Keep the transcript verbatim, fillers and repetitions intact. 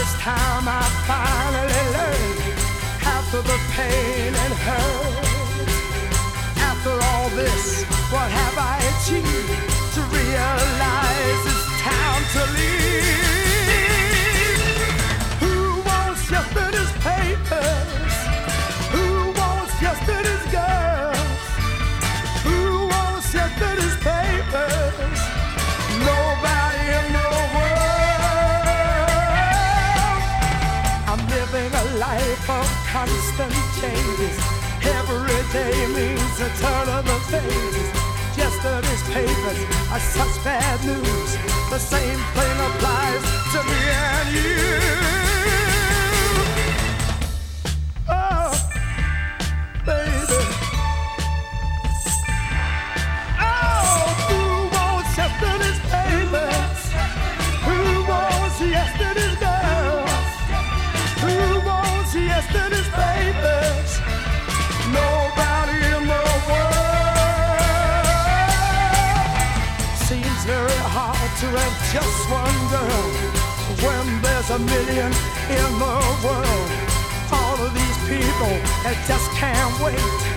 this time I finally learned, after the pain and hurt, after all this, what have I achieved? To realize it's time to leave. Who wants yesterday's papers? Who wants yesterday's girls? Who wants yesterday's papers? Nobody in the world. I'm living a life of constant changes. Every day means a turn of the pages. Yesterday's papers are such bad news. The same thing applies to me and you. Oh, baby. Oh, who wants yesterday's papers? Who wants yesterday's girls? Who wants yesterday's papers? Nobody in the world. Seems very hard to have just one girl when there's a million in the world. All of these people that just can't wait